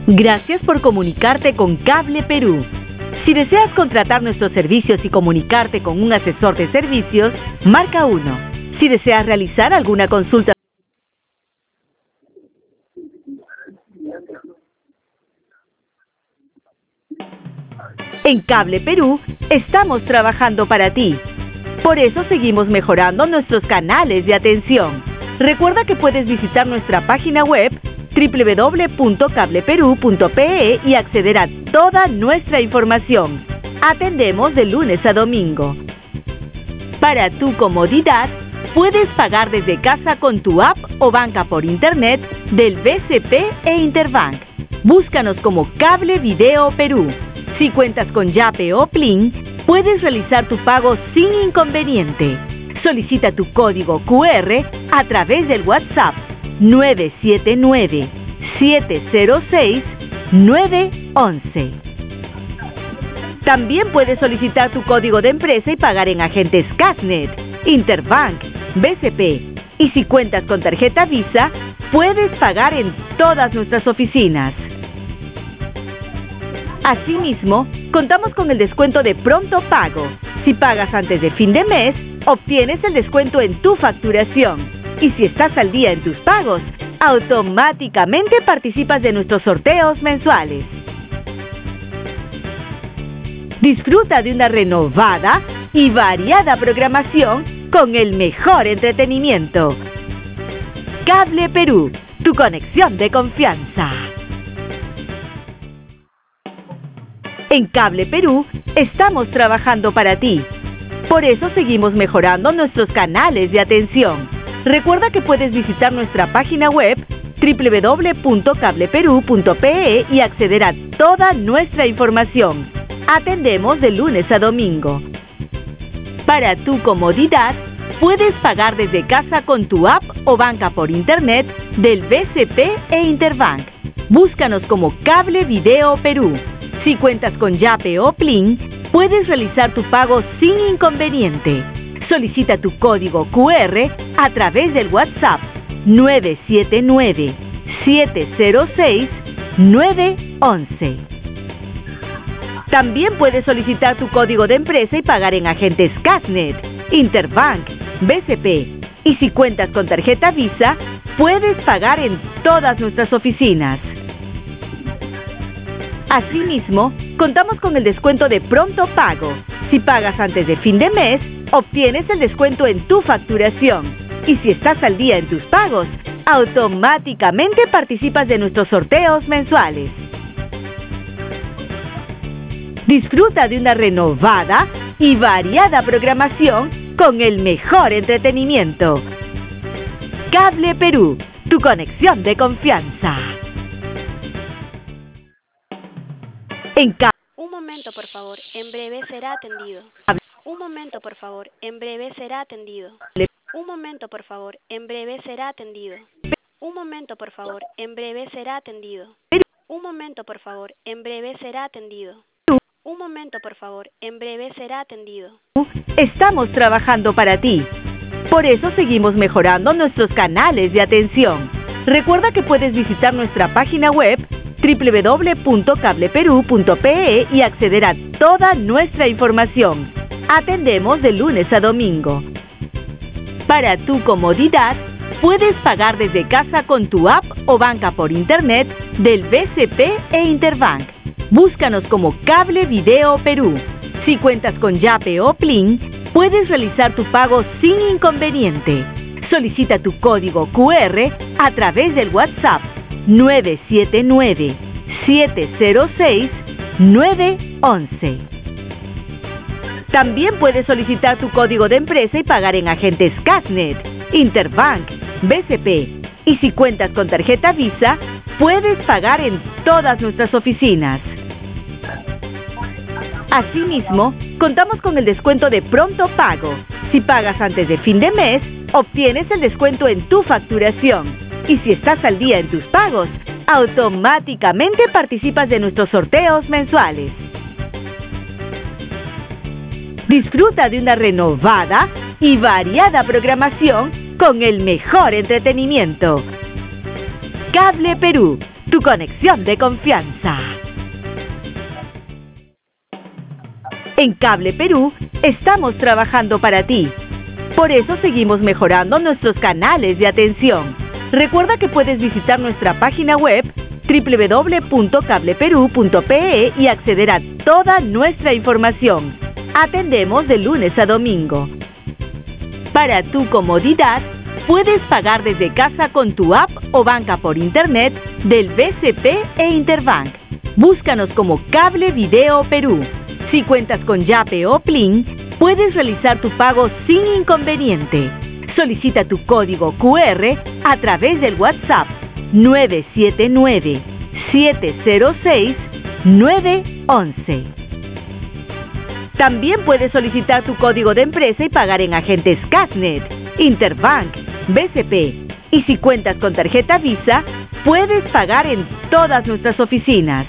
Gracias por comunicarte con Cable Perú. Si deseas contratar nuestros servicios y comunicarte con un asesor de servicios, marca 1. Si deseas realizar alguna consulta en Cable Perú, estamos trabajando para ti. Por eso seguimos mejorando nuestros canales de atención. Recuerda que puedes visitar nuestra página web www.cableperu.pe y acceder a toda nuestra información. Atendemos de lunes a domingo. Para tu comodidad, puedes pagar desde casa con tu app o banca por internet del BCP e Interbank. Búscanos como Cable Video Perú. Si cuentas con Yape o Plin, puedes realizar tu pago sin inconveniente. Solicita tu código QR a través del WhatsApp 979-706-911. También puedes solicitar tu código de empresa y pagar en agentes Casnet, Interbank, BCP. Y si cuentas con tarjeta Visa, puedes pagar en todas nuestras oficinas. Asimismo, contamos con el descuento de pronto pago. Si pagas antes de fin de mes, obtienes el descuento en tu facturación. Y si estás al día en tus pagos, automáticamente participas de nuestros sorteos mensuales. Disfruta de una renovada y variada programación con el mejor entretenimiento. Cable Perú, tu conexión de confianza. En Cable Perú, estamos trabajando para ti. Por eso seguimos mejorando nuestros canales de atención. Recuerda que puedes visitar nuestra página web www.cableperu.pe y acceder a toda nuestra información. Atendemos de lunes a domingo. Para tu comodidad, puedes pagar desde casa con tu app o banca por internet del BCP e Interbank. Búscanos como Cable Video Perú. Si cuentas con Yape o Plin, puedes realizar tu pago sin inconveniente. Solicita tu código QR a través del WhatsApp 979-706-911. También puedes solicitar tu código de empresa y pagar en agentes Casnet, Interbank, BCP. Y si cuentas con tarjeta Visa, puedes pagar en todas nuestras oficinas. Asimismo, contamos con el descuento de pronto pago. Si pagas antes de fin de mes, obtienes el descuento en tu facturación. Y si estás al día en tus pagos, automáticamente participas de nuestros sorteos mensuales. Disfruta de una renovada y variada programación con el mejor entretenimiento. Cable Perú, tu conexión de confianza. Un momento, por favor, en breve será atendido. Un momento, por favor, en breve será atendido. Un momento, por favor, en breve será atendido. Un momento, por favor, en breve será atendido. Un momento, por favor, en breve será atendido. Un momento, por favor, en breve será atendido. Estamos trabajando para ti. Por eso seguimos mejorando nuestros canales de atención. Recuerda que puedes visitar nuestra página web www.cableperu.pe y acceder a toda nuestra información. Atendemos de lunes a domingo. Para tu comodidad, puedes pagar desde casa con tu app o banca por internet del BCP e Interbank. Búscanos como Cable Video Perú. Si cuentas con Yape o Plin, puedes realizar tu pago sin inconveniente. Solicita tu código QR a través del WhatsApp 979-706-911. También puedes solicitar tu código de empresa y pagar en agentes Casnet, Interbank, BCP. Y si cuentas con tarjeta Visa, puedes pagar en todas nuestras oficinas. Asimismo, contamos con el descuento de pronto pago. Si pagas antes de fin de mes, obtienes el descuento en tu facturación. Y si estás al día en tus pagos, automáticamente participas de nuestros sorteos mensuales. Disfruta de una renovada y variada programación con el mejor entretenimiento. Cable Perú, tu conexión de confianza. En Cable Perú estamos trabajando para ti. Por eso seguimos mejorando nuestros canales de atención. Recuerda que puedes visitar nuestra página web www.cableperú.pe y acceder a toda nuestra información. Atendemos de lunes a domingo. Para tu comodidad, puedes pagar desde casa con tu app o banca por internet del BCP e Interbank. Búscanos como Cable Video Perú. Si cuentas con Yape o Plin, puedes realizar tu pago sin inconveniente. Solicita tu código QR a través del WhatsApp 979-706-911. También puedes solicitar tu código de empresa y pagar en agentes Casnet, Interbank, BCP. Y si cuentas con tarjeta Visa, puedes pagar en todas nuestras oficinas.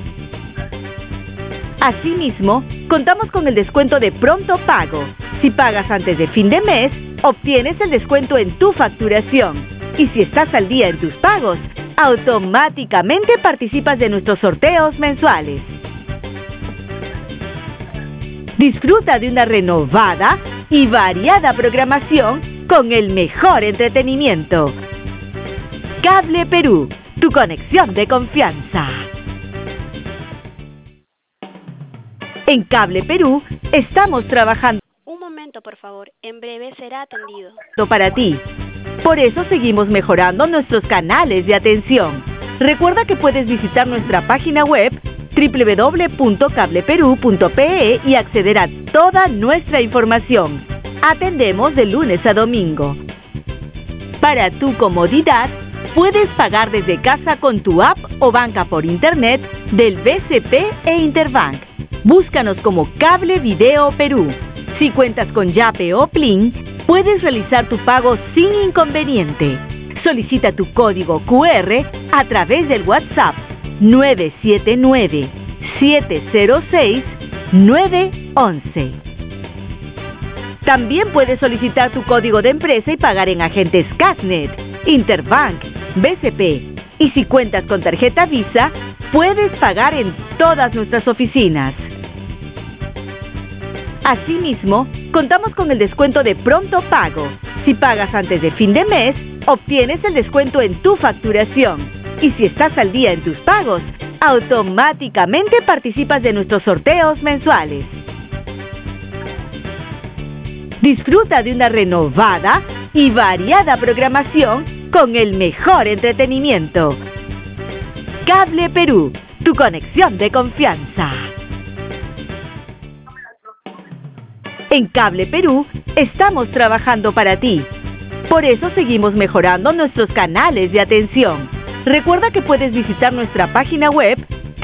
Asimismo, contamos con el descuento de pronto pago. Si pagas antes de fin de mes, obtienes el descuento en tu facturación. Y si estás al día en tus pagos, automáticamente participas de nuestros sorteos mensuales. Disfruta de una renovada y variada programación con el mejor entretenimiento. Cable Perú, tu conexión de confianza. En Cable Perú estamos trabajando. Un momento, por favor. En breve será atendido. Para ti. Por eso seguimos mejorando nuestros canales de atención. Recuerda que puedes visitar nuestra página web www.cableperú.pe y acceder a toda nuestra información. Atendemos de lunes a domingo. Para tu comodidad, puedes pagar desde casa con tu app o banca por internet del BCP e Interbank. Búscanos como Cable Video Perú. Si cuentas con Yape o Plin, puedes realizar tu pago sin inconveniente. Solicita tu código QR a través del WhatsApp 979-706-911. También puedes solicitar tu código de empresa y pagar en agentes Casnet, Interbank, BCP. Y si cuentas con tarjeta Visa, puedes pagar en todas nuestras oficinas. Asimismo, contamos con el descuento de pronto pago. Si pagas antes de fin de mes, obtienes el descuento en tu facturación. Y si estás al día en tus pagos, automáticamente participas de nuestros sorteos mensuales. Disfruta de una renovada y variada programación con el mejor entretenimiento. Cable Perú, tu conexión de confianza. En Cable Perú estamos trabajando para ti. Por eso seguimos mejorando nuestros canales de atención. Recuerda que puedes visitar nuestra página web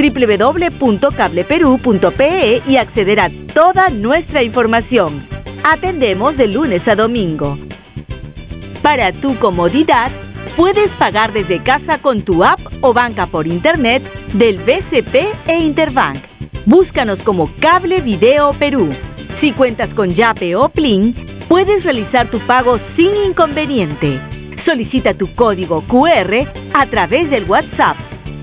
www.cableperú.pe y acceder a toda nuestra información. Atendemos de lunes a domingo. Para tu comodidad, puedes pagar desde casa con tu app o banca por internet del BCP e Interbank. Búscanos como Cable Video Perú. Si cuentas con Yape o Plin, puedes realizar tu pago sin inconveniente. Solicita tu código QR a través del WhatsApp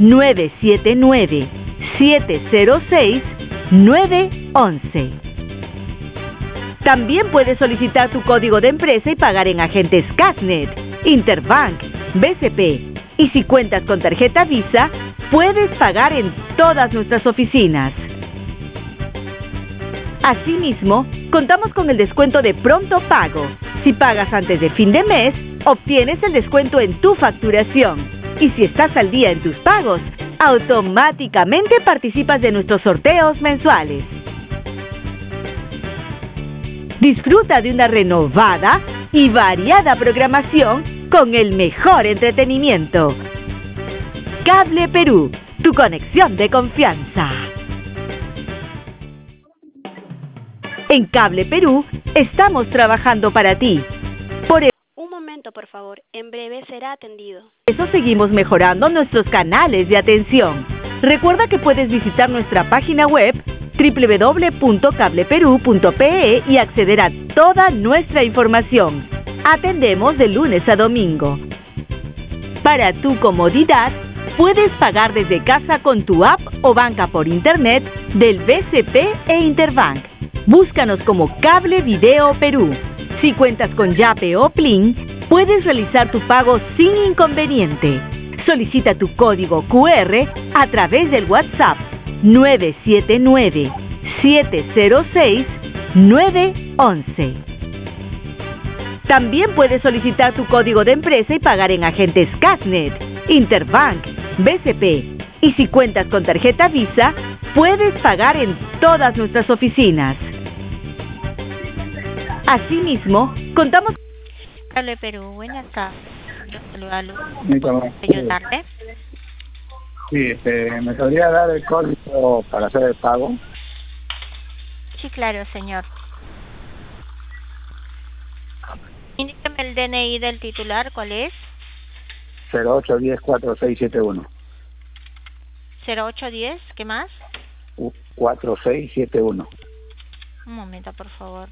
979-706-911. También puedes solicitar tu código de empresa y pagar en agentes Casnet, Interbank, BCP. Y si cuentas con tarjeta Visa, puedes pagar en todas nuestras oficinas. Asimismo, contamos con el descuento de pronto pago. Si pagas antes de fin de mes, obtienes el descuento en tu facturación. Y si estás al día en tus pagos, automáticamente participas de nuestros sorteos mensuales. Disfruta de una renovada y variada programación con el mejor entretenimiento. Cable Perú, tu conexión de confianza. En Cable Perú estamos trabajando para ti. Por Un momento, por favor. En breve será atendido. eso seguimos mejorando nuestros canales de atención. Recuerda que puedes visitar nuestra página web www.cableperú.pe y acceder a toda nuestra información. Atendemos de lunes a domingo. Para tu comodidad, puedes pagar desde casa con tu app o banca por internet del BCP e Interbank. Búscanos como Cable Video Perú. Si cuentas con Yape o Plin, puedes realizar tu pago sin inconveniente. Solicita tu código QR a través del WhatsApp 979-706-911. También puedes solicitar tu código de empresa y pagar en agentes Casnet, Interbank, BCP. Y si cuentas con tarjeta Visa, puedes pagar en todas nuestras oficinas. Asimismo, contamos... Cable Perú, buenas tardes. Saludarlo. ¿Puedo ayudarle? Sí, ¿me podría dar el código para hacer el pago? Sí, claro, señor. Indíqueme el DNI del titular, ¿cuál es? 0810-4671. 0810, ¿qué más? 4671. Un momento, por favor.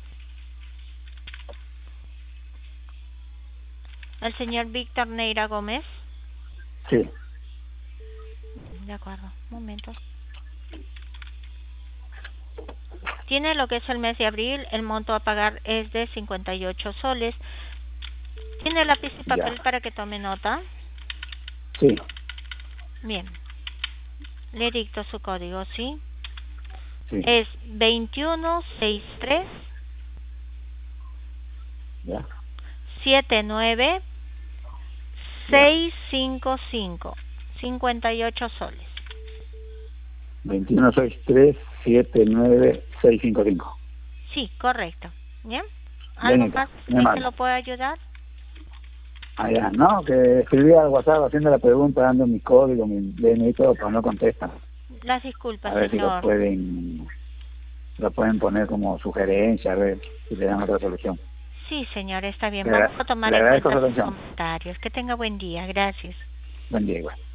¿El señor Víctor Neira Gómez? Sí. De acuerdo, un momento. Tiene lo que es el mes de abril, el monto a pagar es de 58 soles. ¿Tiene lápiz y papel para que tome nota? Sí. Bien. Le dicto su código, ¿sí? Sí. Es 2163 Ya. 79 655 58 soles. 2163-79655. Sí, correcto. ¿Bien? Bien, ¿Algo más bien, que se lo pueda ayudar? Ah, ya, no, que escribí al WhatsApp haciendo la pregunta, dando mi código, mi DNI y todo, pero no contestan. Las disculpas, A ver señor. si lo pueden poner como sugerencia, a ver si le dan otra solución. Sí, señor, está bien. Le Vamos a tomar le en agradezco cuenta su sus atención. comentarios. Que tenga buen día. Gracias. Buen día, igual.